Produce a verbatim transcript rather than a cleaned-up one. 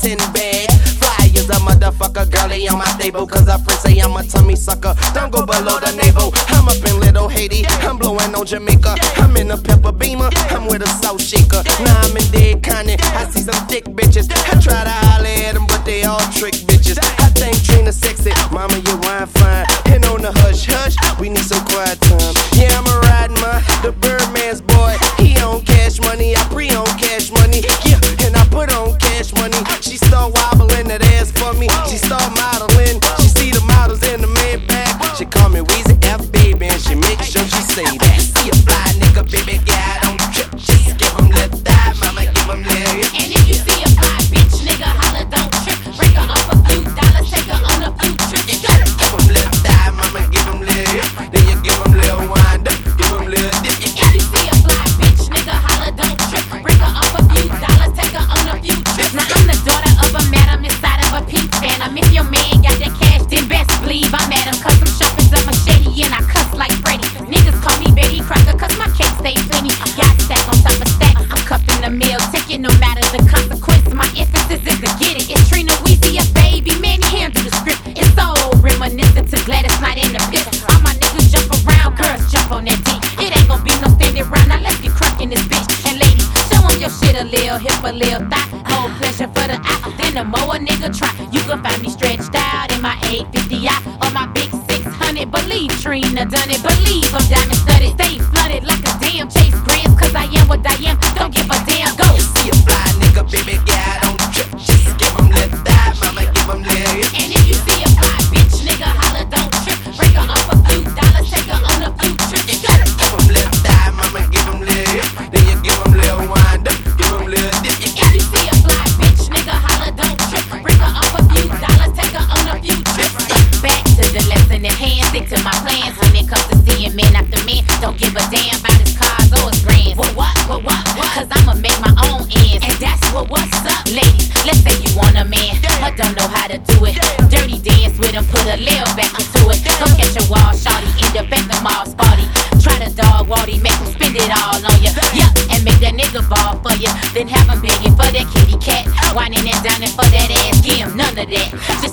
ten bags. Fly as a motherfucker, girlie on my table. Cause her friends say I'm a tummy sucker. Don't go below the navel. I'm up in Little Haiti, I'm blowing on Jamaica. I'm in a pepper beamer, I'm with a salt shaker. Now I'm in dead Connie, I see some thick bitches. I try to holler at them, but they all trick bitches. I think Trina sexy, mama you wine fine. And on the hush hush, we need some quiet time. Yeah, I'm a riding my, the Birdman's boy. He on cash money, I pre on cash money. Yeah, and I put on cash money. She start wobbling that ass for me. She start modeling, she see the models in the man back. She call me Weezy F baby, and she make sure she say that. See a fly nigga, baby, girl, don't trip. Just give him lip thigh, mama, give him lip. And if you see a fly bitch, nigga, holla, don't trip. Break her off a few dollars, take her on a few trips. You gotta give him lip thigh, mama, give him lip. Then you give him lil wind up, give him lil dip. If you see a fly bitch, nigga, holla, don't trip. Break her off a few dollars, take her on a few trips. Now I'm the daughter of a madam inside of a pink phantom. If your man got that cash, then best believe I'm at him. Cause I'm shopping up my shady and I cuss like Freddy. Niggas call me Betty Crocker cause my cake stay plenty. I got stack on top of stack, I'm cuffing the meal ticket no matter the consequence. My emphasis is to get it. It's Trina Weezy, a baby, man, he handle the script. It's so reminiscent to Gladys Knight in the pit. All my niggas jump around, girls jump on that dick. It ain't gon' be no standing round, now let's get crunk in this bitch. And ladies, show 'em your shit a little hip, a little thigh. Whole pleasure for the eye, then the more a nigga try. You can find me stretched out in my eight fifty I or my big six hundred. Believe Trina done it, believe I'm diamond studded. Stay flooded like a damn Chase Grams, cause I am what I am, don't give a damn, go. See a fly nigga, baby, girl, don't trip. Just give him lip thigh, mama, give him lip. And if you see a fly bitch, nigga, holla, don't trip. Break her off a few dollars, take her on a few trips. You gotta give him lip thigh, mama, give him lip. Then you give him lil wind up, give him lil dip. If you see a fly bitch, nigga, holla, don't trip. Break her off a few dollars, take her on a few trips. Back to the lesson at hand, stick to my plans. When it comes to seeing man after man, don't give a damn about his cars or his brands. Well, what, what, what, what? Cause I'ma make my own ends. And that's what, what's up, ladies? Let's say you want a man, but don't know how to do it. Dirty dance with him, put a little back into it. Go catch a wall, shawty, end up at the mall, sporty. Try to dog Waldy, make him spend it all on ya. Yeah, and make that nigga ball for ya. Then have him begging for that kitty cat. Whining and dining for that ass, give him none of that. Just